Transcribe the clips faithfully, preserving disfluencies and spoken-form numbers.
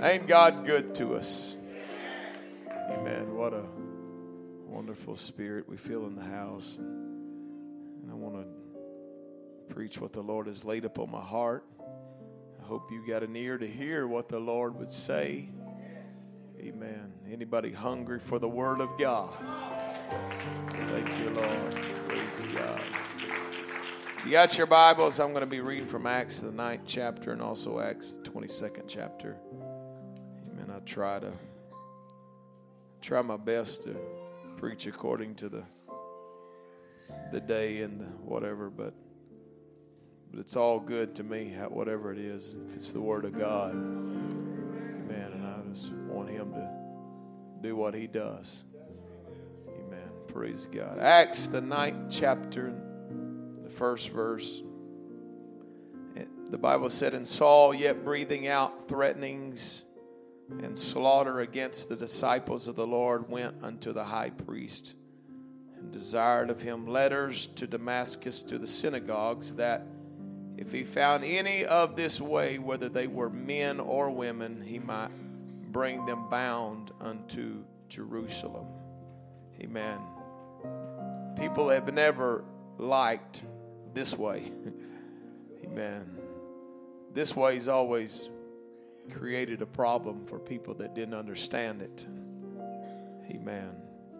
Ain't God good to us? Amen. What a wonderful spirit we feel in the house. And I want to preach what the Lord has laid upon my heart. I hope you got an ear to hear what the Lord would say. Amen. Anybody hungry for the Word of God? Thank you, Lord. Praise God. If you got your Bibles, I'm going to be reading from Acts, the ninth chapter, and also Acts, the twenty-second chapter. Amen. I try to try my best to preach according to the the day and the whatever, but but it's all good to me, whatever it is, if it's the Word of God. Amen. And I just want Him to do what He does. Amen. Praise God. Acts, the ninth chapter, the first verse. The Bible said, "And Saul, yet breathing out threatenings and slaughter against the disciples of the Lord, went unto the high priest and desired of him letters to Damascus to the synagogues, that if he found any of this way, whether they were men or women, he might bring them bound unto Jerusalem." Amen. People have never liked this way. Amen. This way's always created a problem for people that didn't understand it. Amen.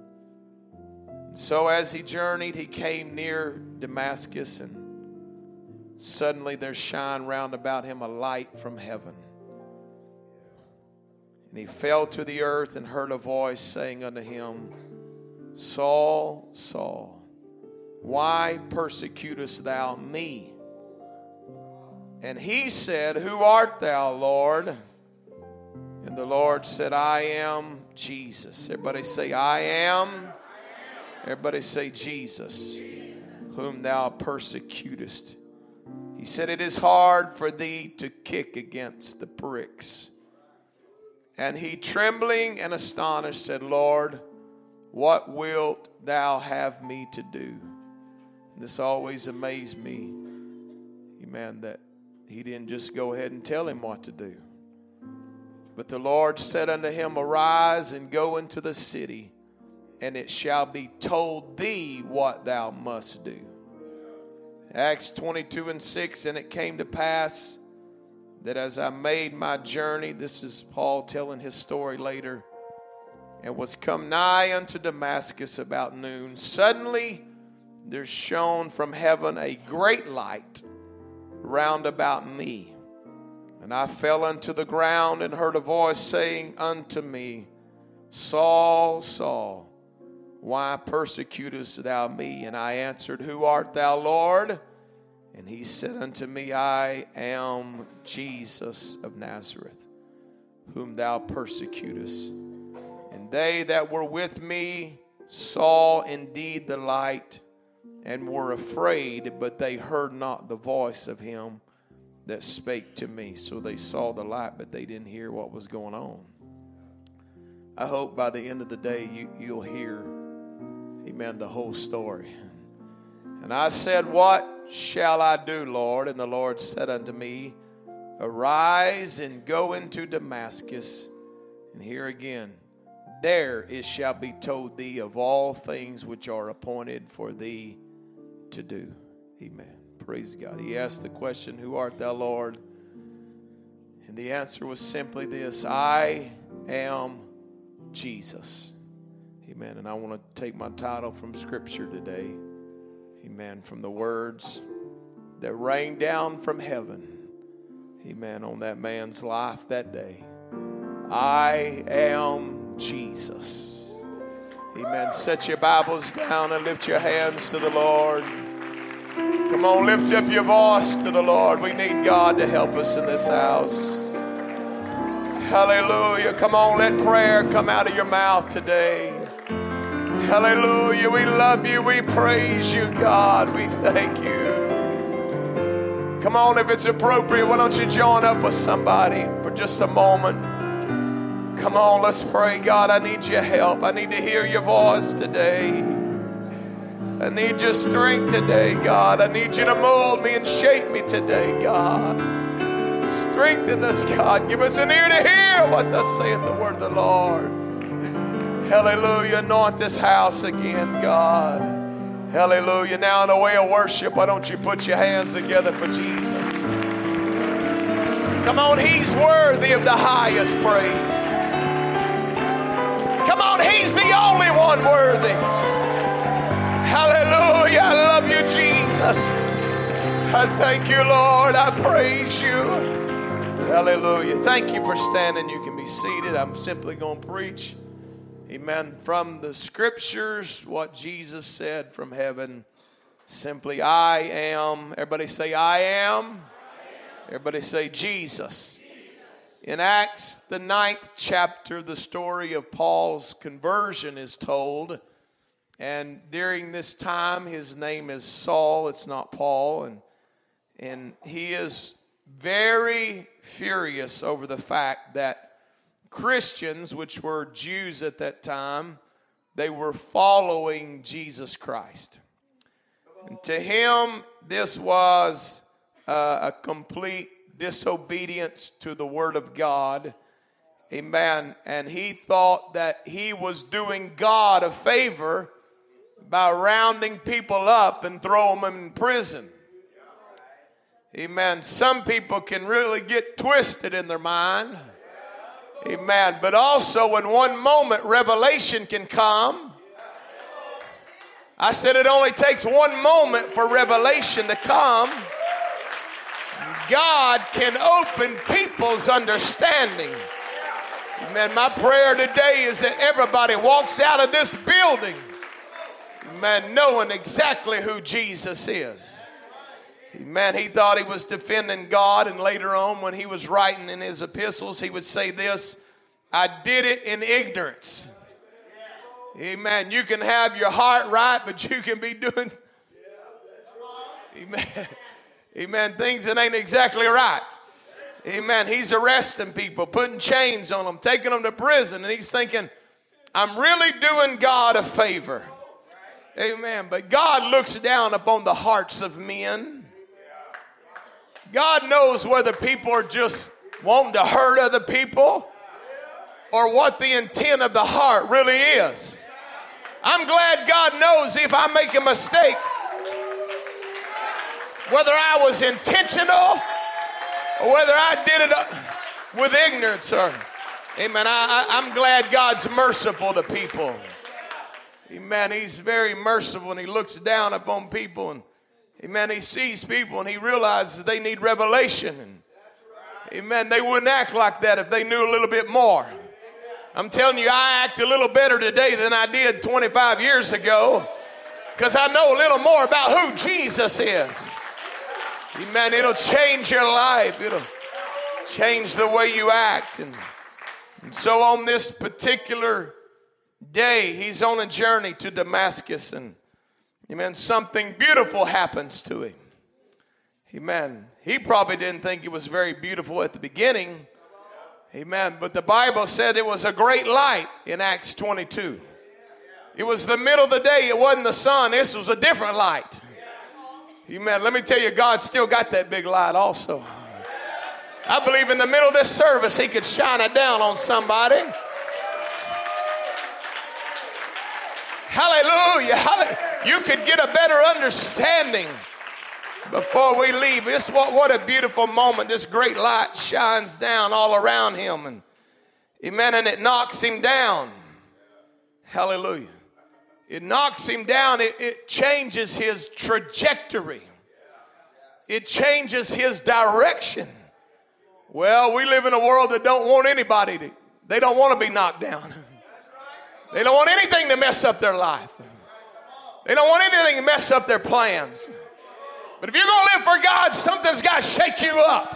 So as he journeyed, he came near Damascus, and suddenly there shined round about him a light from heaven. And he fell to the earth and heard a voice saying unto him, "Saul, Saul, why persecutest thou me?" And he said, "Who art thou, Lord?" And the Lord said, "I am Jesus." Everybody say, "I am." Everybody say, "Jesus, whom thou persecutest." He said, "It is hard for thee to kick against the pricks." And he, trembling and astonished, said, "Lord, what wilt thou have me to do?" And this always amazed me, amen, that he didn't just go ahead and tell him what to do. But the Lord said unto him, "Arise and go into the city, and it shall be told thee what thou must do." Acts twenty-two and six, "And it came to pass that as I made my journey," this is Paul telling his story later, "and was come nigh unto Damascus about noon, suddenly there shone from heaven a great light round about me. And I fell unto the ground and heard a voice saying unto me, Saul, Saul, why persecutest thou me? And I answered, Who art thou, Lord? And he said unto me, I am Jesus of Nazareth, whom thou persecutest. And they that were with me saw indeed the light, and were afraid, but they heard not the voice of him that spake to me." So they saw the light, but they didn't hear what was going on. I hope by the end of the day you, you'll hear, amen, the whole story. "And I said, What shall I do, Lord? And the Lord said unto me, Arise and go into Damascus, and here again, there it shall be told thee of all things which are appointed for thee to do." Amen. Praise God. He asked the question, Who art thou, Lord? And the answer was simply this: I am Jesus. Amen. And I want to take my title from Scripture today. Amen. From the words that rained down from heaven. Amen. On that man's life that day. I am Jesus. Amen. Set your Bibles down and lift your hands to the Lord. Come on, lift up your voice to the Lord. We need God to help us in this house. Hallelujah. Come on, let prayer come out of your mouth today. Hallelujah. We love you. We praise you, God. We thank you. Come on, if it's appropriate, why don't you join up with somebody for just a moment? Come on, let's pray. God, I need your help. I need to hear your voice today. I need your strength today, God. I need you to mold me and shape me today, God. Strengthen us, God. Give us an ear to hear what thus saith the word of the Lord. Hallelujah. Anoint this house again, God. Hallelujah. Now in the way of worship, why don't you put your hands together for Jesus? Come on, he's worthy of the highest praise. Come on, he's the only one worthy. Hallelujah. I love you, Jesus. I thank you, Lord. I praise you. Hallelujah. Thank you for standing. You can be seated. I'm simply going to preach, amen, from the scriptures, what Jesus said from heaven. Simply, I am. Everybody say, I am. Everybody say, Jesus. In Acts, the ninth chapter, the story of Paul's conversion is told. And during this time, his name is Saul. It's not Paul. And, and he is very furious over the fact that Christians, which were Jews at that time, they were following Jesus Christ. And to him, this was uh, a complete disobedience to the word of God. Amen. And he thought that he was doing God a favor by rounding people up and throwing them in prison. Amen. Some people can really get twisted in their mind. Amen. But also in one moment, revelation can come. I said it only takes one moment for revelation to come. God can open people's understanding. Amen. My prayer today is that everybody walks out of this building, amen, knowing exactly who Jesus is. Amen. He thought he was defending God, and later on when he was writing in his epistles, he would say this, I did it in ignorance. Amen. You can have your heart right, but you can be doing, amen, amen, things that ain't exactly right. Amen. He's arresting people, putting chains on them, taking them to prison, and he's thinking, I'm really doing God a favor. Amen. But God looks down upon the hearts of men. God knows whether people are just wanting to hurt other people or what the intent of the heart really is. I'm glad God knows if I make a mistake, whether I was intentional or whether I did it with ignorance. Or, amen. I, I, I'm glad God's merciful to people. Amen. He's very merciful, and he looks down upon people, and amen, he sees people and he realizes they need revelation. And, amen, they wouldn't act like that if they knew a little bit more. I'm telling you, I act a little better today than I did twenty-five years ago because I know a little more about who Jesus is. Amen, it'll change your life. It'll change the way you act. And, and so on this particular day, he's on a journey to Damascus, and amen, something beautiful happens to him. Amen. He probably didn't think it was very beautiful at the beginning. Amen. But the Bible said it was a great light in Acts twenty-two. It was the middle of the day. It wasn't the sun. This was a different light. Amen. Let me tell you, God still got that big light also. I believe in the middle of this service, he could shine it down on somebody. Hallelujah. Hallelujah. You could get a better understanding before we leave. This what, what a beautiful moment. This great light shines down all around him. And amen. And it knocks him down. Hallelujah. It knocks him down. It, it changes his trajectory. It changes his direction. Well, we live in a world that don't want anybody to, they don't want to be knocked down. They don't want anything to mess up their life. They don't want anything to mess up their plans. But if you're going to live for God, something's got to shake you up.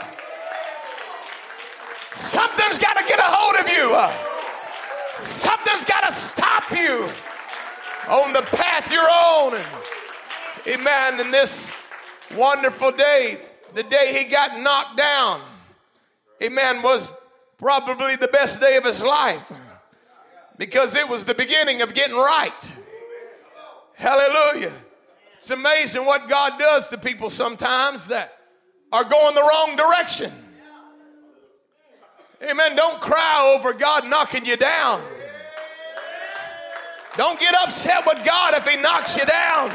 Something's got to get a hold of you. Something's got to stop you on the path you're on. And, amen. And this wonderful day, the day he got knocked down, amen, was probably the best day of his life because it was the beginning of getting right. Hallelujah. It's amazing what God does to people sometimes that are going the wrong direction. Amen. Don't cry over God knocking you down. Don't get upset with God if he knocks you down.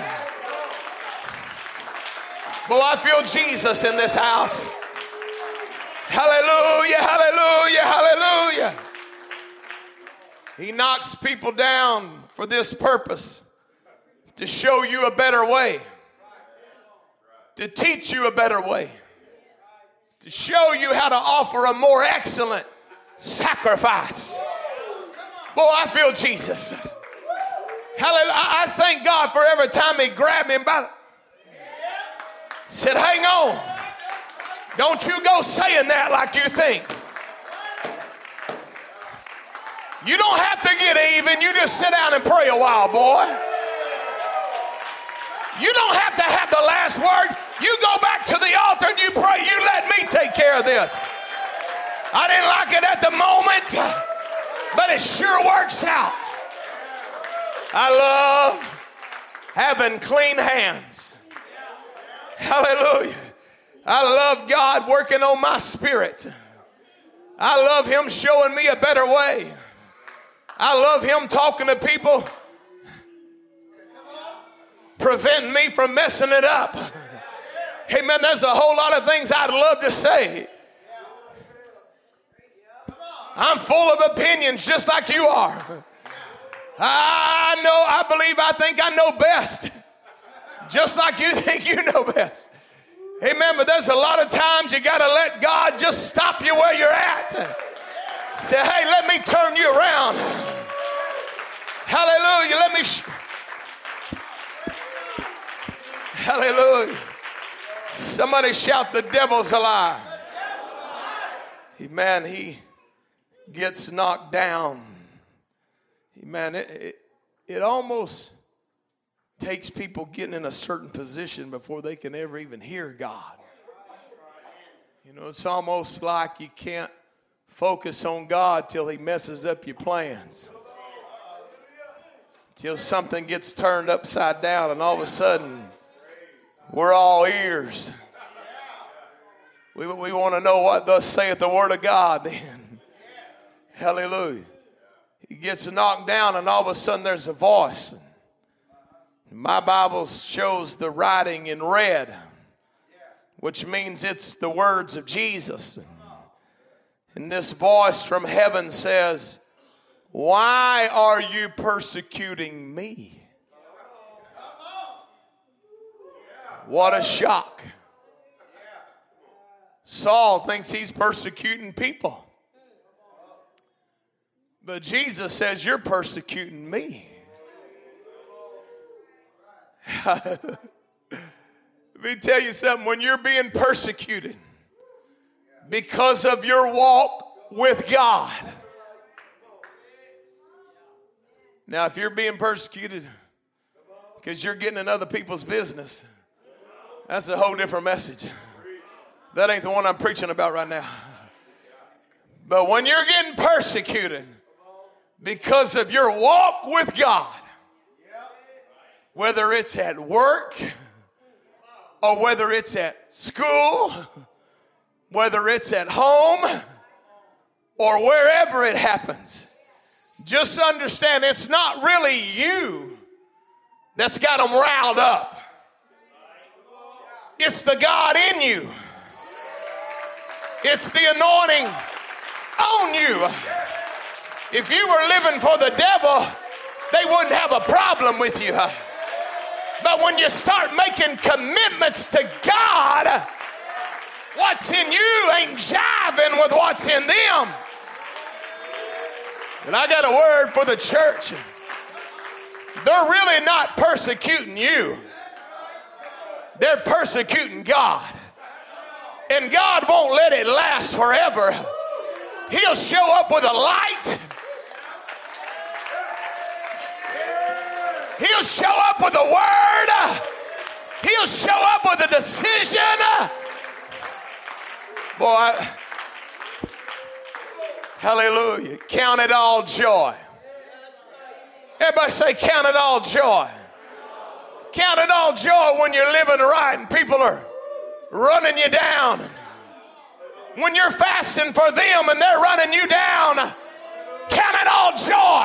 Boy, I feel Jesus in this house. Hallelujah, hallelujah, hallelujah. He knocks people down for this purpose, to show you a better way, to teach you a better way, to show you how to offer a more excellent sacrifice. Boy, I feel Jesus. Hallelujah. I thank God for every time he grabbed me by the, said, hang on. Don't you go saying that like you think. You don't have to get even. You just sit down and pray a while, boy. You don't have to have the last word. You go back to the altar and you pray. You let me take care of this. I didn't like it at the moment, but it sure works out. I love having clean hands. Hallelujah. I love God working on my spirit. I love him showing me a better way. I love him talking to people, preventing me from messing it up. Hey man, there's a whole lot of things I'd love to say. I'm full of opinions just like you are. I know, I believe, I think I know best. Just like you think you know best. Amen, but there's a lot of times you got to let God just stop you where you're at. Say, hey, let me turn you around. Hallelujah, let me... Sh- Hallelujah. Somebody shout, the devil's alive. Amen, he gets knocked down. Amen, it, it, it almost takes people getting in a certain position before they can ever even hear God. You know, it's almost like you can't focus on God till he messes up your plans. Till something gets turned upside down and all of a sudden we're all ears. We, we want to know what thus saith the word of God then. Hallelujah. He gets knocked down and all of a sudden there's a voice. My Bible shows the writing in red, which means it's the words of Jesus. And this voice from heaven says, why are you persecuting me? What a shock. Saul thinks he's persecuting people. But Jesus says, you're persecuting me. Let me tell you something. When you're being persecuted because of your walk with God. Now, if you're being persecuted because you're getting in other people's business, that's a whole different message. That ain't the one I'm preaching about right now. But when you're getting persecuted because of your walk with God, whether it's at work or whether it's at school, whether it's at home or wherever it happens, just understand it's not really you that's got them riled up. It's the God in you. It's the anointing on you. If you were living for the devil, they wouldn't have a problem with you. But when you start making commitments to God, what's in you ain't jiving with what's in them. And I got a word for the church. They're really not persecuting you. They're persecuting God. And God won't let it last forever. He'll show up with a light. He'll show up with a word. He'll show up with a decision. Boy, I, hallelujah. Count it all joy. Everybody say, count it all joy. Count it all joy when you're living right and people are running you down. when you're fasting for them and they're running you down, count it all joy.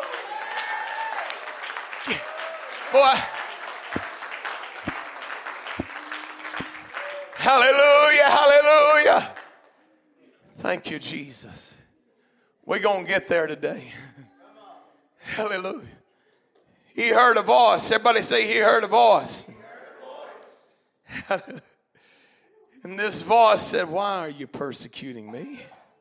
Boy, hallelujah, hallelujah. Thank you, Jesus. We're going to get there today. Hallelujah. He heard a voice. Everybody say he heard a voice. And this voice said, why are you persecuting me?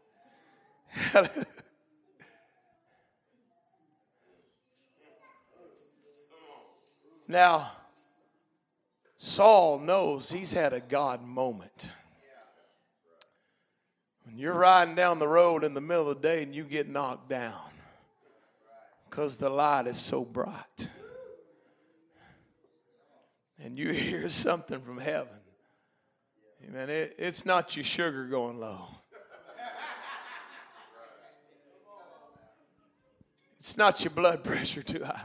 Now, Saul knows he's had a God moment. When you're riding down the road in the middle of the day and you get knocked down because the light is so bright, and you hear something from heaven, amen, it, it's not your sugar going low. It's not your blood pressure too high.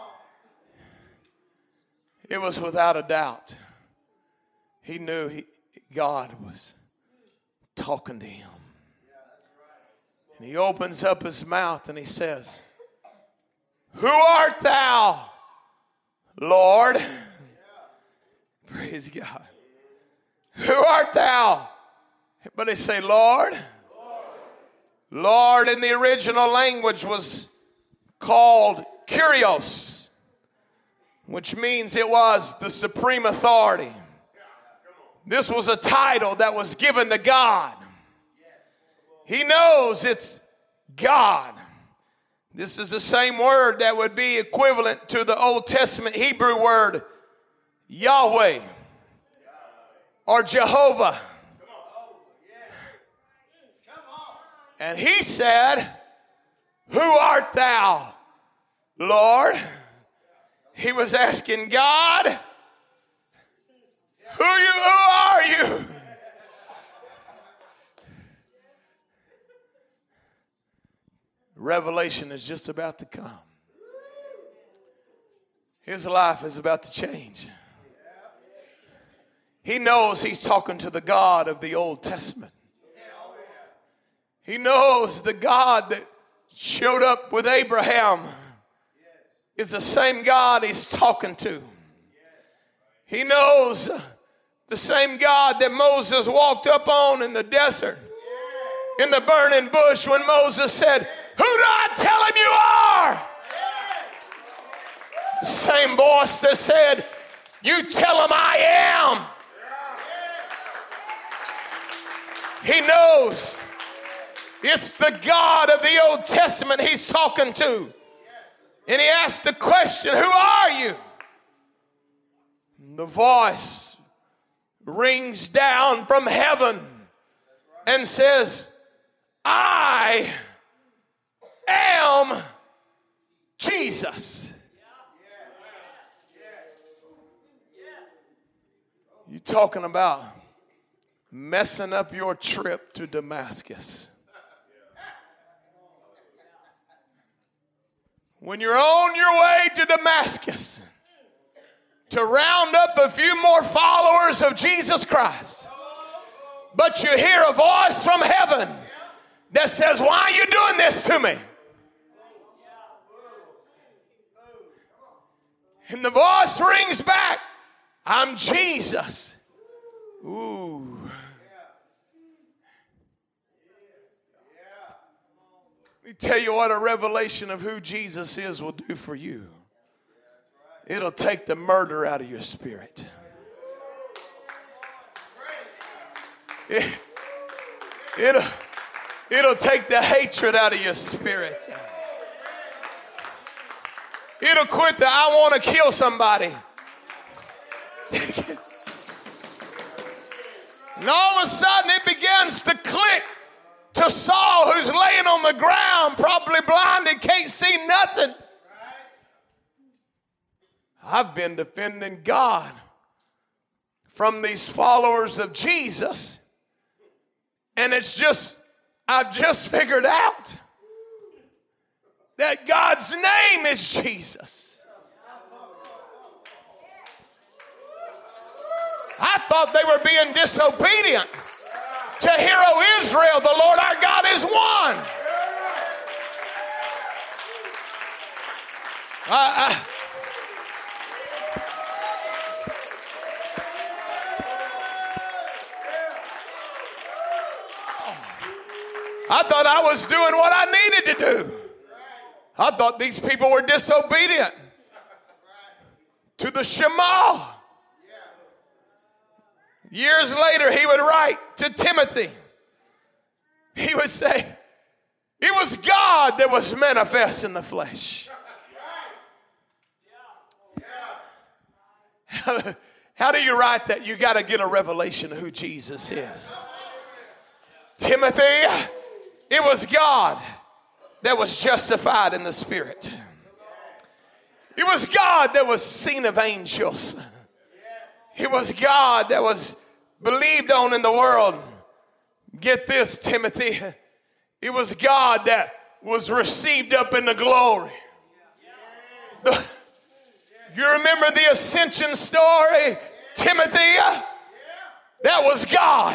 It was without a doubt. He knew he, God was talking to him. And he opens up his mouth and he says, who art thou, Lord? Praise God. Who art thou? But they say, Lord. Lord in the original language was called Kyrios, which means it was the supreme authority. This was a title that was given to God. He knows it's God. This is the same word that would be equivalent to the Old Testament Hebrew word Yahweh or Jehovah. And he said, who art thou, Lord? He was asking God, who you, who are you? Revelation is just about to come. His life is about to change. He knows he's talking to the God of the Old Testament. He knows the God that showed up with Abraham is the same God he's talking to. He knows the same God that Moses walked up on in the desert, in the burning bush, when Moses said, who do I tell him you are? The same voice that said, you tell him I am. He knows it's the God of the Old Testament he's talking to. And he asked the question, who are you? And the voice rings down from heaven and says, I am Jesus. You're talking about messing up your trip to Damascus. When you're on your way to Damascus to round up a few more followers of Jesus Christ, but you hear a voice from heaven that says, why are you doing this to me? And the voice rings back, I'm Jesus. Ooh. Let me tell you what a revelation of who Jesus is will do for you. It'll take the murder out of your spirit. It, it'll, it'll take the hatred out of your spirit. It'll quit the I want to kill somebody. And all of a sudden it begins to click to Saul, who's laying on the ground, probably blinded, can't see nothing. I've been defending God from these followers of Jesus, and it's just, I've just figured out that God's name is Jesus. I thought they were being disobedient. To hear, O Israel, the Lord our God is one. Uh, uh, I thought I was doing what I needed to do. I thought these people were disobedient to the Shema. Years later, he would write to Timothy. He would say, it was God that was manifest in the flesh. How do you write that? You got to get a revelation of who Jesus is. Timothy, it was God that was justified in the Spirit. It was God that was seen of angels. It was God that was believed on in the world. Get this, Timothy. It was God that was received up in the glory. The, you remember the ascension story, Timothy? That was God.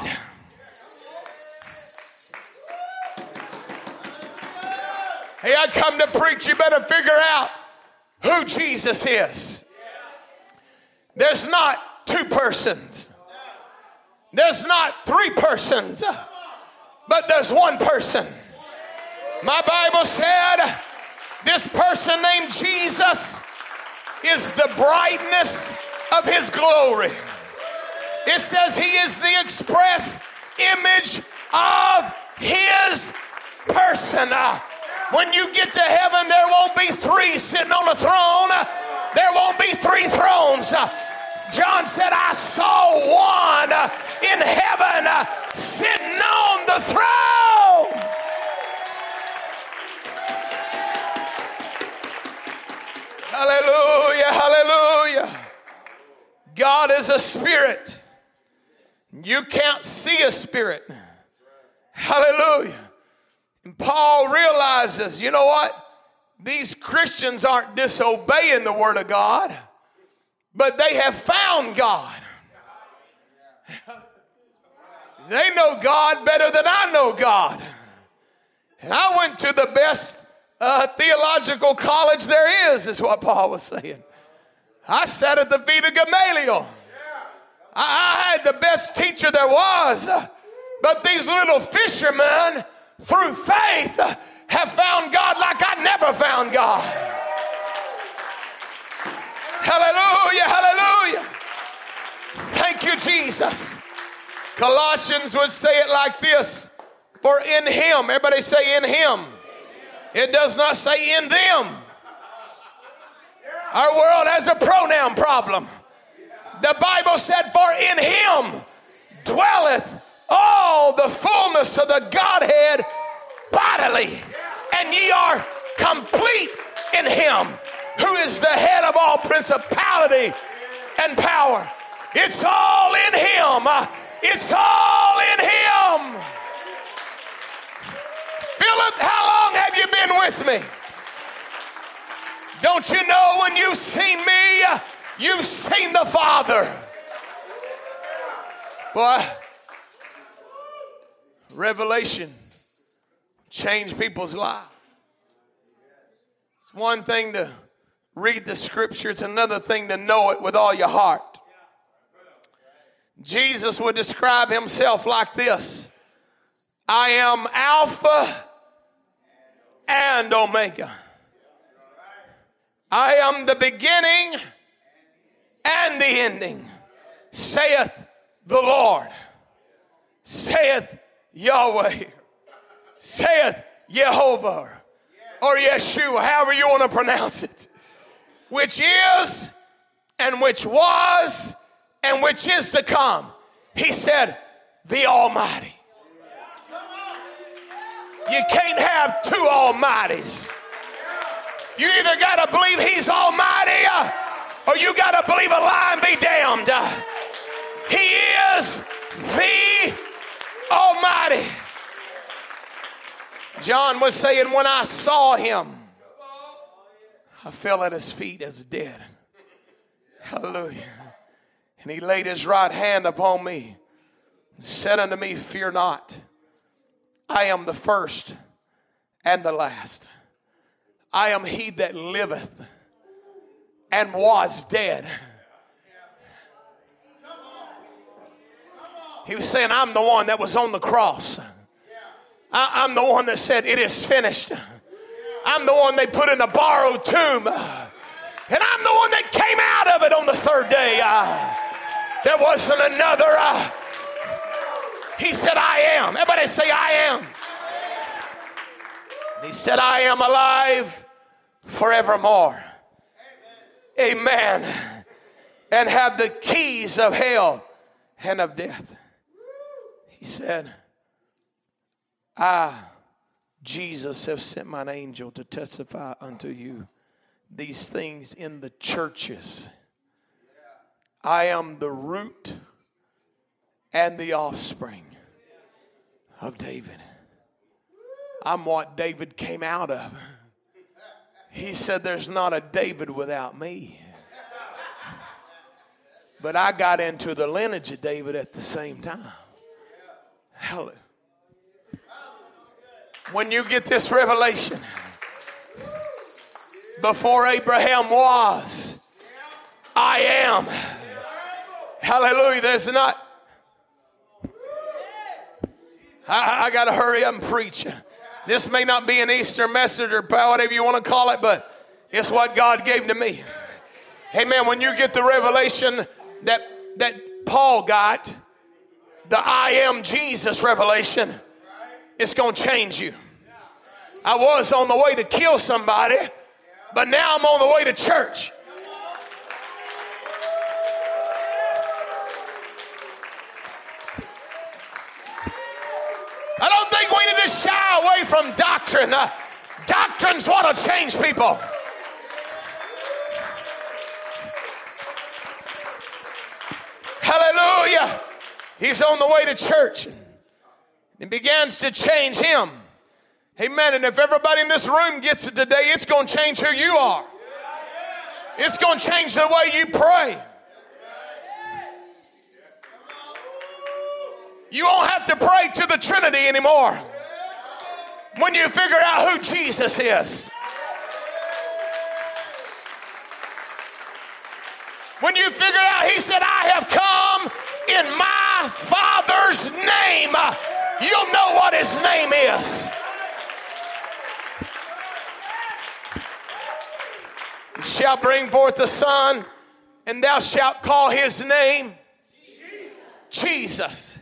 Hey, I come to preach. You better figure out who Jesus is. There's not two persons. There's not three persons. But there's one person. My Bible said this person named Jesus is the brightness of his glory. It says he is the express image of his person. When you get to heaven, there won't be three sitting on a throne. There won't be three thrones. John said, I saw one in heaven sitting on the throne. Hallelujah, hallelujah. God is a spirit. You can't see a spirit. Hallelujah. And Paul realizes, you know what? These Christians aren't disobeying the word of God, but they have found God. They know God better than I know God. And I went to the best uh, theological college there is, is what Paul was saying. I sat at the feet of Gamaliel. I, I had the best teacher there was. But these little fishermen, through faith, have found God like I never found God. Hallelujah, hallelujah. Thank you, Jesus. Colossians would say it like this. For in him, everybody say in him. It does not say in them. Our world has a pronoun problem. The Bible said, for in him dwelleth all the fullness of the Godhead bodily. And ye are complete in him, who is the head of all principality and power. It's all in him. It's all in him. Philip, how long have you been with me? Don't you know when you've seen me, you've seen the Father? Boy, revelation changed people's lives. It's one thing to read the scripture. It's another thing to know it with all your heart. Jesus would describe himself like this. I am Alpha and Omega. I am the beginning and the ending, saith the Lord, saith Yahweh, saith Jehovah, or Yeshua, however you want to pronounce it, which is and which was and which is to come. He said, the Almighty. You can't have two Almighties. You either got to believe he's Almighty or you got to believe a lie and be damned. He is the Almighty. John was saying, when I saw him, I fell at his feet as dead. Hallelujah. And he laid his right hand upon me, said unto me, fear not. I am the first and the last. I am he that liveth and was dead. He was saying, I'm the one that was on the cross. I, I'm the one that said, it is finished. I'm the one they put in a borrowed tomb. And I'm the one that came out of it on the third day. Uh, there wasn't another. Uh, he said, I am. Everybody say, I am. And he said, I am alive forevermore. Amen. And have the keys of hell and of death. He said, I, Jesus, have sent mine angel to testify unto you these things in the churches. I am the root and the offspring of David. I'm what David came out of. He said, there's not a David without me. But I got into the lineage of David at the same time. Hallelujah. When you get this revelation, before Abraham was, I am. Hallelujah. There's not. I, I got to hurry up and preach. This may not be an Easter message or whatever you want to call it, but it's what God gave to me. Amen. When you get the revelation that, that Paul got, the I am Jesus revelation, it's going to change you. I was on the way to kill somebody, but now I'm on the way to church. I don't think we need to shy away from doctrine. Uh, doctrine's what will change people. Hallelujah. He's on the way to church. It begins to change him. Amen. And if everybody in this room gets it today, it's going to change who you are. It's going to change the way you pray. You won't have to pray to the Trinity anymore when you figure out who Jesus is. When you figure out, he said, I have come in my Father's name. You'll know what his name is. You shall bring forth the Son, and thou shalt call his name Jesus.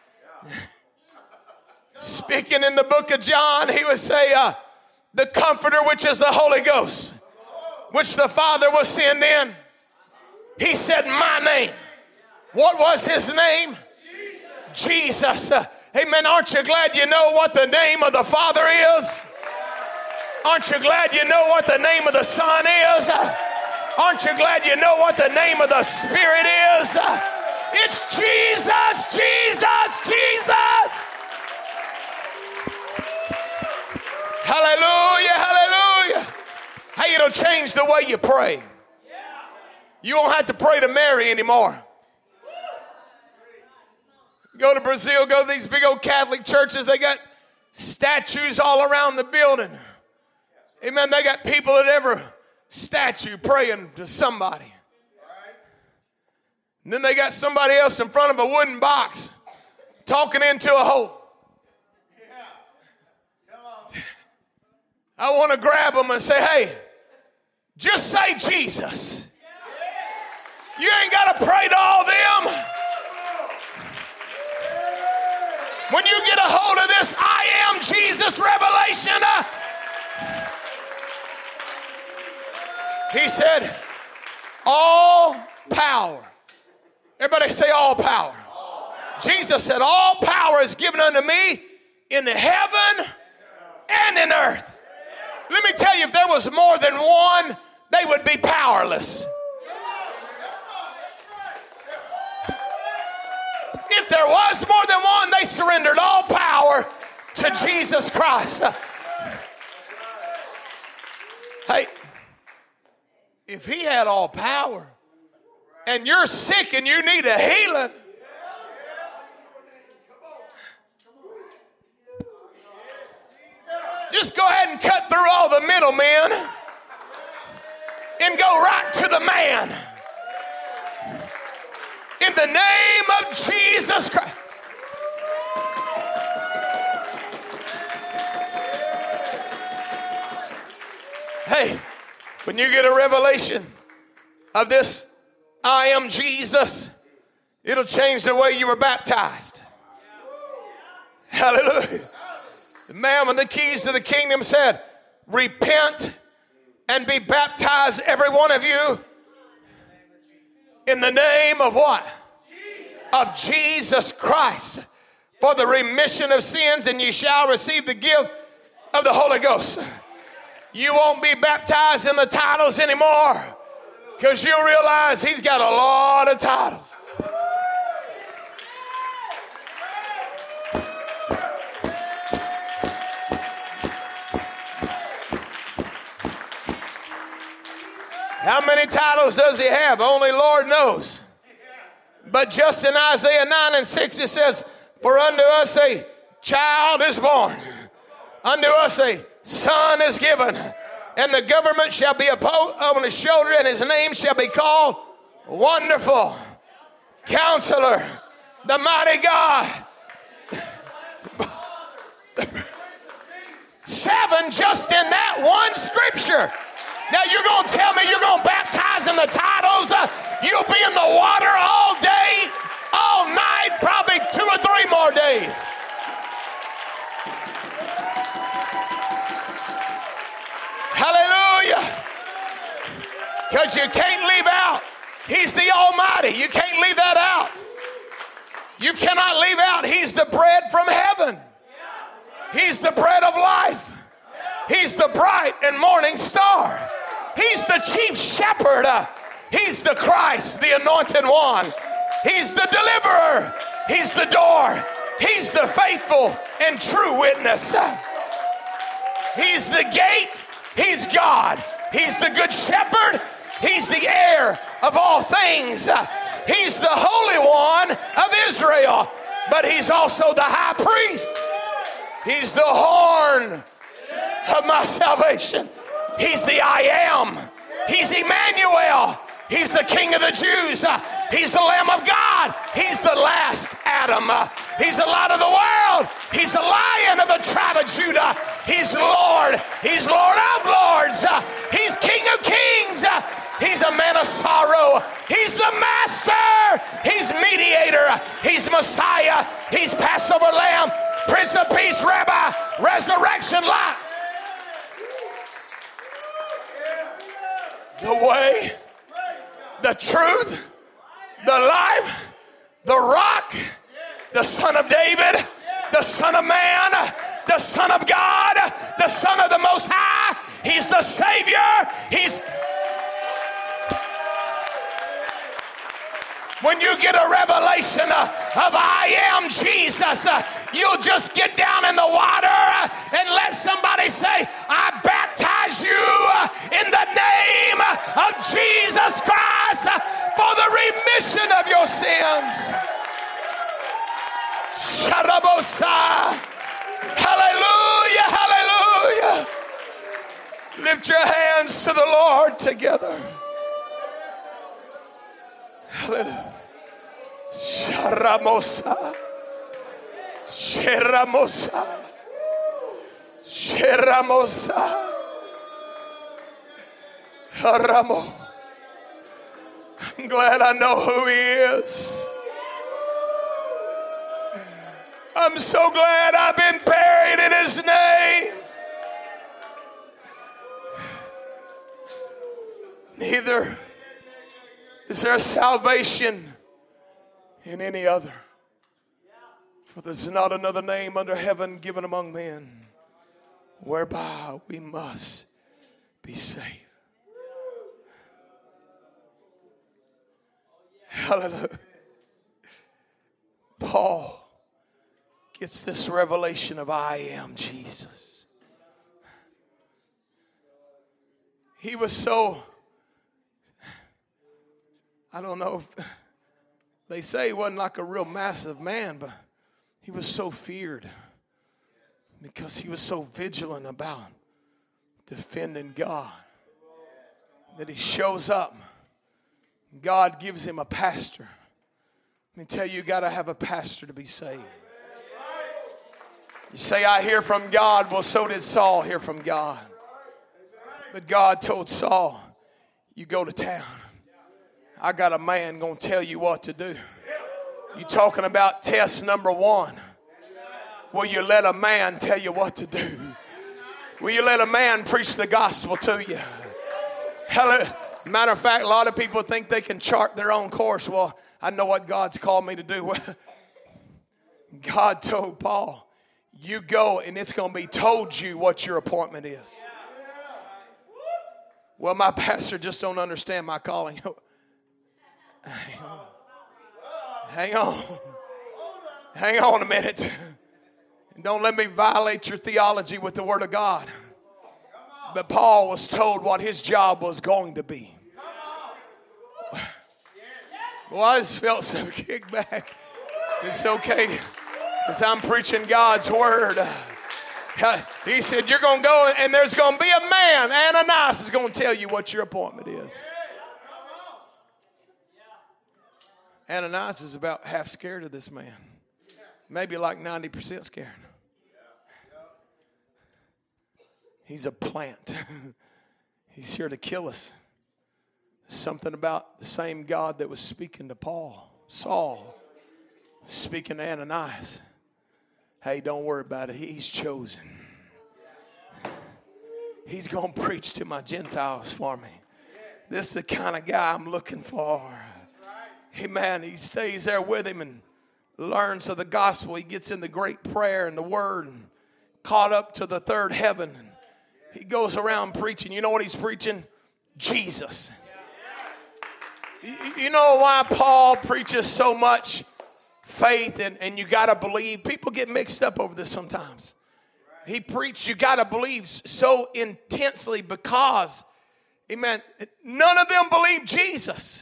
Speaking in the book of John, he would say, uh, the Comforter, which is the Holy Ghost, which the Father will send in. He said, my name. What was his name? Jesus. Jesus. Uh, amen. Aren't you glad you know what the name of the Father is? Aren't you glad you know what the name of the Son is? Uh, aren't you glad you know what the name of the Spirit is? Uh, it's Jesus, Jesus, Jesus. Hallelujah, hallelujah. Hey, it'll change the way you pray. You won't have to pray to Mary anymore. Go to Brazil, go to these big old Catholic churches. They got statues all around the building. Amen. They got people at every statue praying to somebody. And then they got somebody else in front of a wooden box talking into a hole. I want to grab them and say, hey, just say Jesus. You ain't got to pray to all them. When you get a hold of this I am Jesus revelation, uh, he said, all power. Everybody say all power. all power. Jesus said, all power is given unto me in the heaven and in earth. Let me tell you, if there was more than one, they would be powerless. If there was more than one, they surrendered all power to Jesus Christ. Hey, if he had all power and you're sick and you need a healing, Just go ahead and cut through all the middlemen and go right to the man. In the name of Jesus Christ. Hey, when you get a revelation of this, I am Jesus, it'll change the way you were baptized. Hallelujah. The man with the keys to the kingdom said, repent and be baptized, every one of you, in the name of what? Of Jesus Christ, for the remission of sins, and you shall receive the gift of the Holy Ghost. You won't be baptized in the titles anymore, because you'll realize he's got a lot of titles. How many titles does he have? Only Lord knows. But just in Isaiah nine and six it says, for unto us a child is born, unto us a son is given, and the government shall be upon his shoulder, and his name shall be called Wonderful, Counselor, the Mighty God. Seven just in that one scripture. Now you're going to tell me you're going to baptize in the titles? Uh, you'll be in the water all day, all night, probably two or three more days. Hallelujah. Because you can't leave out, he's the Almighty. You can't leave that out. You cannot leave out, he's the bread from heaven. He's the bread of life. He's the bright and morning star. He's the chief shepherd. He's the Christ, the anointed one. He's the deliverer. He's the door. He's the faithful and true witness. He's the gate. He's God. He's the good shepherd. He's the heir of all things. He's the Holy One of Israel, but he's also the high priest. He's the horn of my salvation. He's the I am. He's Emmanuel. He's the King of the Jews. Uh, he's the Lamb of God. He's the last Adam. Uh, he's the light of the world. He's the Lion of the tribe of Judah. He's Lord. He's Lord of lords. Uh, he's King of kings. Uh, he's a man of sorrow. He's the Master. He's Mediator. He's Messiah. He's Passover Lamb. Prince of Peace, Rabbi, Resurrection Light. The way, the truth, the life, the rock, the Son of David, the Son of Man, the Son of God, the Son of the Most High. He's the Savior. He's... When you get a revelation uh, of I am Jesus, uh, you'll just get down in the water uh, and let somebody say, I baptize you uh, in the name of Jesus Christ uh, for the remission of your sins. Sharabosa. Hallelujah, hallelujah. Lift your hands to the Lord together. Hallelujah. Sharamosa. Sheramosa. Sheramosa. Haramo. I'm glad I know who he is. I'm so glad I've been buried in his name. Neither is there salvation in any other. For there's not another name under heaven given among men whereby we must be saved. Hallelujah. Paul gets this revelation of I am Jesus. He was so, I don't know if they say he wasn't like a real massive man, but he was so feared. Because he was so vigilant about defending God that he shows up. God gives him a pastor. Let me tell you, you got to have a pastor to be saved. You say, I hear from God. Well, so did Saul hear from God. But God told Saul, you go to town. I got a man going to tell you what to do. You talking about test number one. Will you let a man tell you what to do? Will you let a man preach the gospel to you? Hello. Matter of fact, a lot of people think they can chart their own course. Well, I know what God's called me to do. Well, God told Paul, you go and it's going to be told you what your appointment is. Well, my pastor just don't understand my calling. Hang on. Hang on. Hang on a minute. Don't let me violate your theology with the Word of God. But Paul was told what his job was going to be. Well, I just felt some kickback. It's okay, because I'm preaching God's Word. He said, you're going to go and there's going to be a man, Ananias, is going to tell you what your appointment is. Ananias is about half scared of this man. Maybe like ninety percent scared. He's a plant. He's here to kill us. Something about the same God that was speaking to Paul, Saul, speaking to Ananias. Hey, don't worry about it. He's chosen. He's going to preach to my Gentiles for me. This is the kind of guy I'm looking for. Hey, man, he stays there with him and learns of the gospel. He gets in the great prayer and the word and caught up to the third heaven. He goes around preaching. You know what he's preaching? Jesus. You know why Paul preaches so much faith and, and you got to believe? People get mixed up over this sometimes. He preached, you got to believe so intensely because, amen, none of them believed Jesus.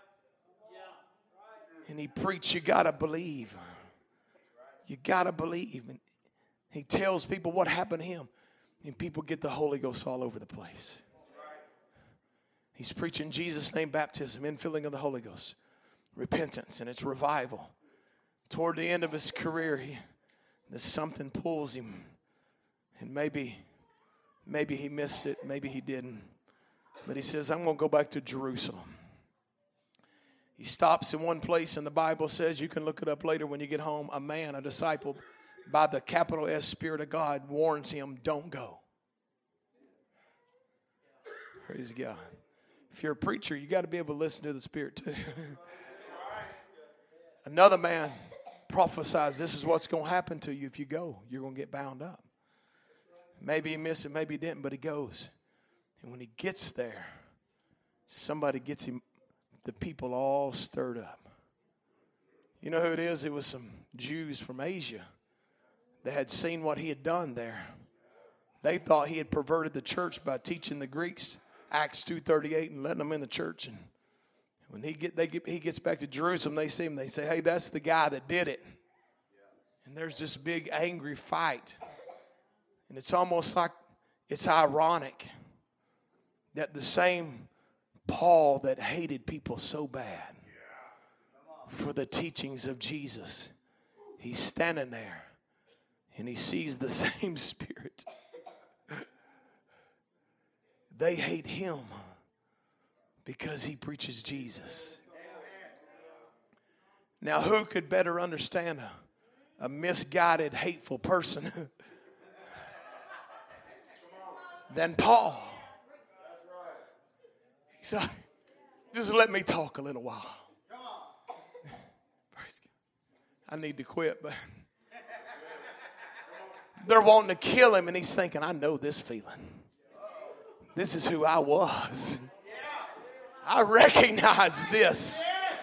And he preached, you got to believe. You got to believe. And he tells people what happened to him. And people get the Holy Ghost all over the place. He's preaching Jesus' name baptism, infilling of the Holy Ghost, repentance, and it's revival. Toward the end of his career, he, there's something pulls him. And maybe, maybe he missed it, maybe he didn't. But he says, I'm going to go back to Jerusalem. He stops in one place, and the Bible says, you can look it up later when you get home, a man, a disciple, by the capital S Spirit of God, warns him, don't go. Praise God. If you're a preacher, you got to be able to listen to the Spirit too. Another man prophesies, this is what's going to happen to you if you go. You're going to get bound up. Maybe he missed it, maybe he didn't, but he goes. And when he gets there, somebody gets him, the people all stirred up. You know who it is? It was some Jews from Asia that had seen what he had done there. They thought he had perverted the church by teaching the Greeks Acts two thirty-eight and letting them in the church. And when he get they get he gets back to Jerusalem, they see him. They say, "Hey, that's the guy that did it." And there's this big angry fight, and it's almost like it's ironic that the same Paul that hated people so bad for the teachings of Jesus, he's standing there and he sees the same Spirit. They hate him because he preaches Jesus. Now, who could better understand a, a misguided, hateful person than Paul? He's like, just let me talk a little while. I need to quit, but they're wanting to kill him, and he's thinking, I know this feeling. This is who I was. I recognize this.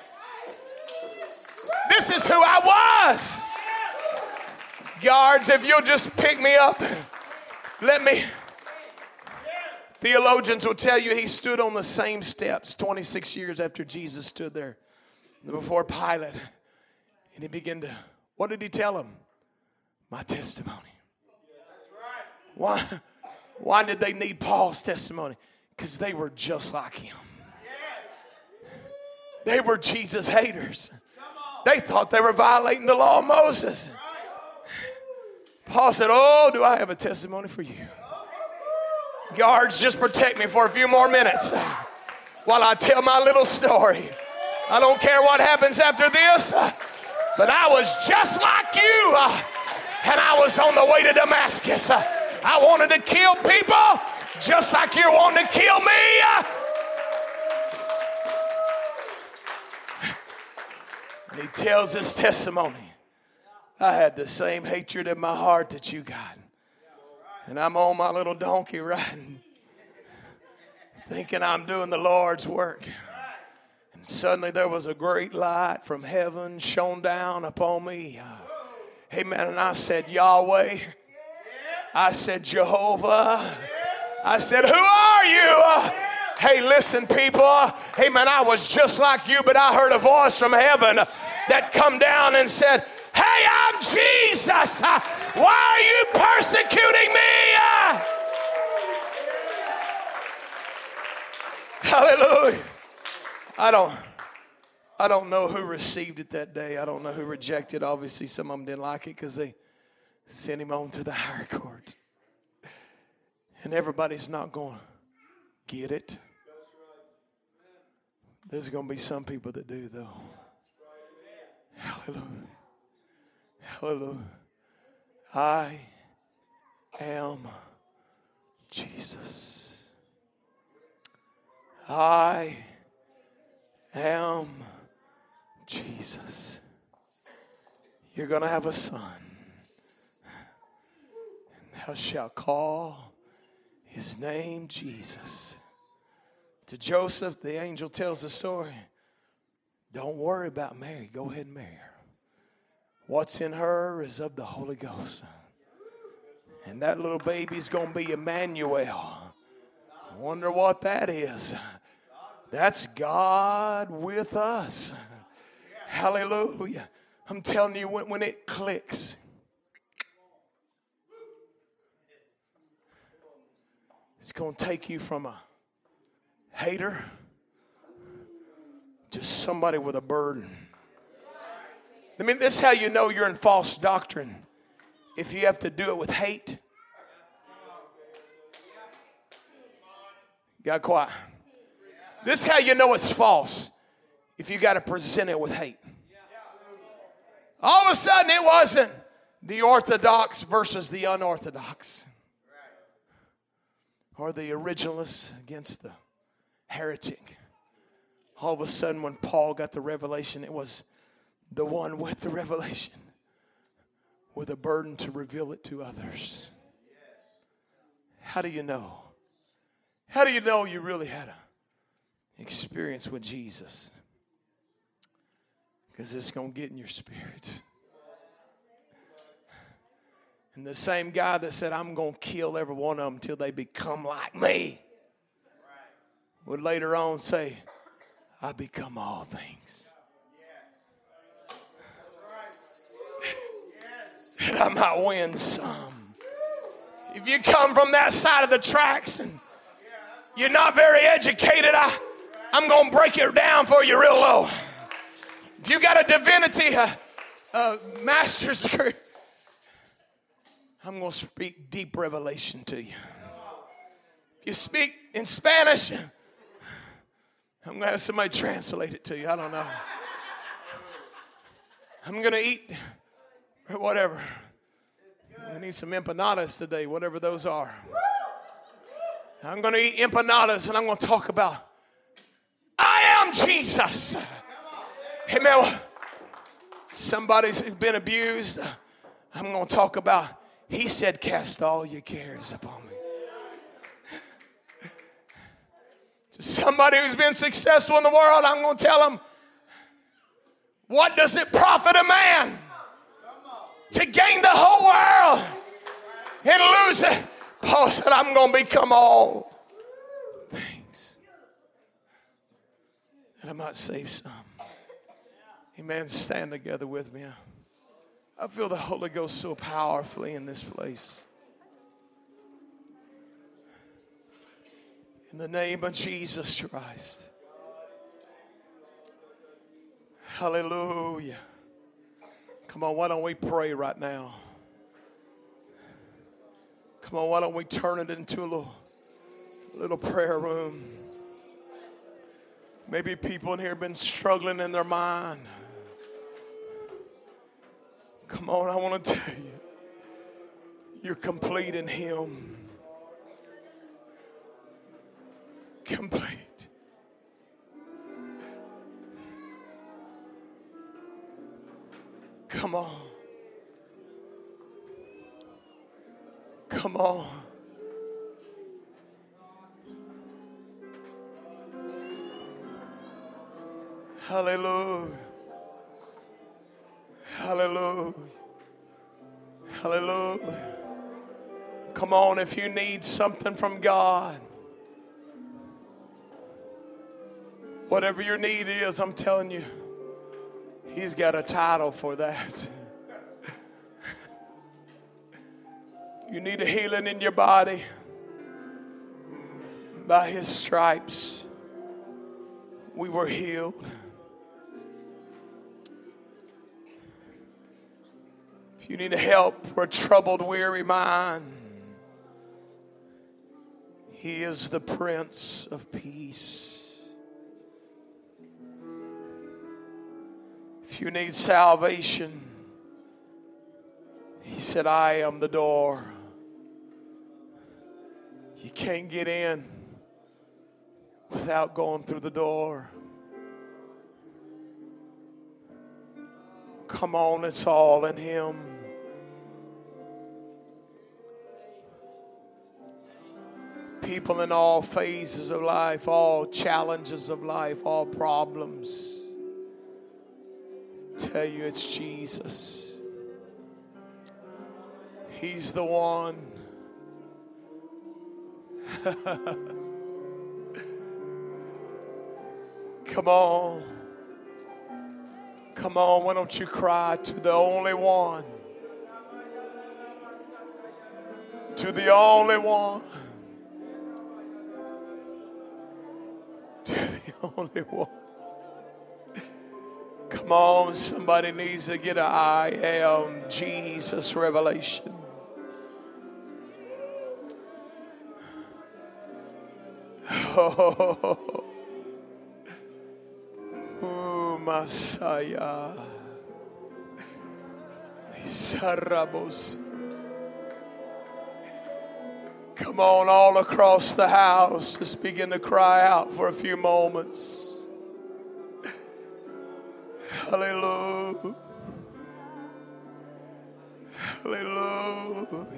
This is who I was. Guards, if you'll just pick me up, let me. Theologians will tell you he stood on the same steps twenty-six years after Jesus stood there before Pilate. And he began to, what did he tell him? My testimony. Why, why did they need Paul's testimony? Because they were just like him. They were Jesus haters. They thought they were violating the law of Moses. Paul said, oh, do I have a testimony for you? Guards, just protect me for a few more minutes while I tell my little story. I don't care what happens after this, but I was just like you, and I was on the way to Damascus. I wanted to kill people just like you're wanting to kill me. And he tells his testimony. I had the same hatred in my heart that you got. And I'm on my little donkey riding, thinking I'm doing the Lord's work. And suddenly there was a great light from heaven shone down upon me. Amen. And I said, Yahweh. I said, Jehovah. I said, who are you? Hey, listen, people. Hey, man, I was just like you, but I heard a voice from heaven that come down and said, hey, I'm Jesus. Why are you persecuting me? Hallelujah. I don't, I don't know who received it that day. I don't know who rejected. Obviously, some of them didn't like it because they sent him on to the higher court. And everybody's not going to get it. There's going to be some people that do, though. Hallelujah. Hallelujah. I am Jesus. I am Jesus. You're going to have a son. And thou shalt call his name Jesus. To Joseph, the angel tells the story. Don't worry about Mary. Go ahead and marry her. What's in her is of the Holy Ghost. And that little baby's going to be Emmanuel. I wonder what that is. That's God with us. Hallelujah. I'm telling you, when, when it clicks, it's going to take you from a hater to somebody with a burden. I mean, this is how you know you're in false doctrine. If you have to do it with hate. Got quiet. This is how you know it's false. If you got to present it with hate. All of a sudden, it wasn't the orthodox versus the unorthodox. Or the originalists against the heretic. All of a sudden, when Paul got the revelation, it was the one with the revelation with a burden to reveal it to others. How do you know? How do you know you really had an experience with Jesus? Because it's going to get in your spirit. And the same guy that said, I'm going to kill every one of them until they become like me, would later on say, I become all things. And I might win some. If you come from that side of the tracks and you're not very educated, I, I'm going to break it down for you real low. If you got a divinity, a, a master's degree, I'm going to speak deep revelation to you. If you speak in Spanish, I'm going to have somebody translate it to you. I don't know. I'm going to eat or whatever. We need some empanadas today, whatever those are. I'm going to eat empanadas and I'm going to talk about I am Jesus. Amen. Somebody's been abused. I'm going to talk about he said cast all your cares upon me. To somebody who's been successful in the world, I'm going to tell them, what does it profit a man to gain the whole world and lose it? Paul said, I'm going to become all things that I might save some. Amen. Stand together with me. I feel the Holy Ghost so powerfully in this place. In the name of Jesus Christ. Hallelujah. Come on, why don't we pray right now? Come on, why don't we turn it into a little, little prayer room? Maybe people in here have been struggling in their mind. Come on, I want to tell you, you're complete in Him. Complete. Come on. Come on. Hallelujah. Hallelujah. Hallelujah. Come on, if you need something from God, whatever your need is, I'm telling you, He's got a title for that. You need a healing in your body. By His stripes, we were healed. If you need help for a troubled, weary mind, He is the Prince of Peace. If you need salvation, He said, I am the door. You can't get in without going through the door. Come on, it's all in Him. People in all phases of life, all challenges of life, all problems, tell you it's Jesus. He's the one. Come on. Come on, why don't you cry to the only one? To the only one. To the only one. Come on, somebody needs to get an I am Jesus revelation. Oh, oh Messiah. Come on, all across the house, just begin to cry out for a few moments. Hallelujah. Hallelujah.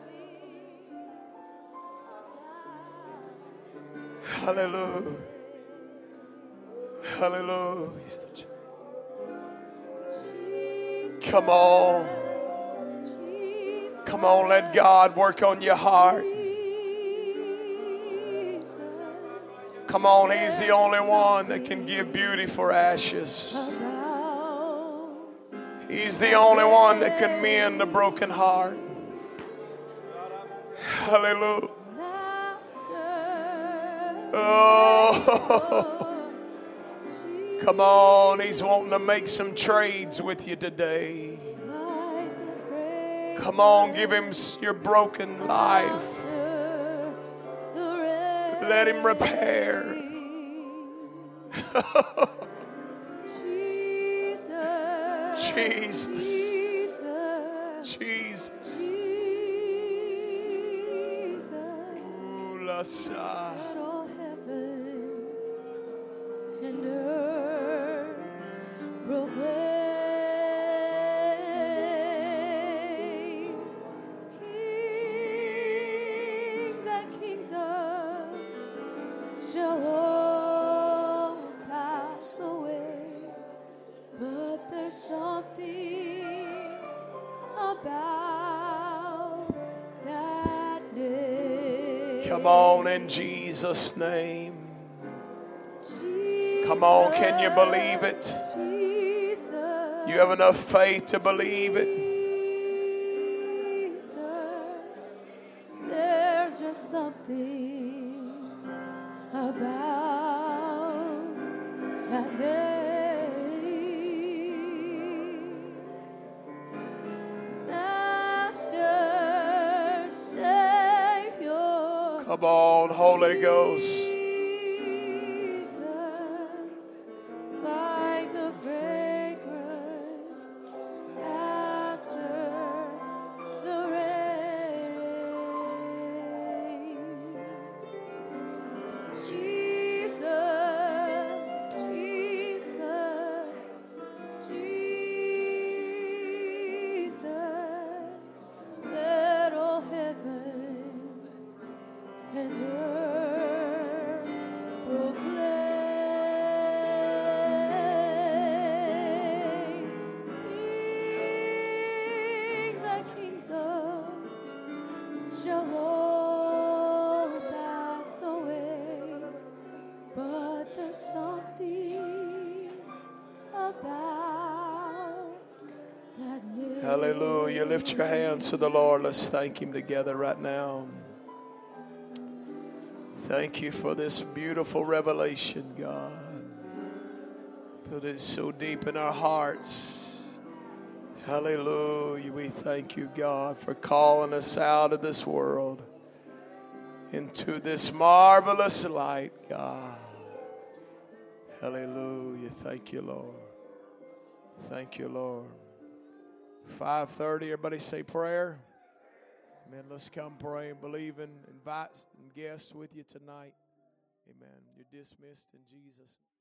Hallelujah. Hallelujah. Come on. Come on, let God work on your heart. Come on, He's the only one that can give beauty for ashes. He's the only one that can mend a broken heart. Hallelujah. Oh, come on, He's wanting to make some trades with you today. Come on, give Him your broken life. Let Him repair. Jesus. Jesus. Ooh, la sa. And earth proclaim, kings and kingdoms shall all pass away, but there's something about that name. Come on, in Jesus' name. Come on, can you believe it? You have enough faith to believe it? There's just something about that name. Master, Savior. Come on, Holy Ghost. Hallelujah. Lift your hands to the Lord. Let's thank Him together right now. Thank you for this beautiful revelation, God. Put it so deep in our hearts. Hallelujah. We thank you, God, for calling us out of this world into this marvelous light, God. Hallelujah. Thank you, Lord. Thank you, Lord. five thirty, everybody say prayer. Amen. Let's come pray and believe and invite some guests with you tonight. Amen. You're dismissed in Jesus' name.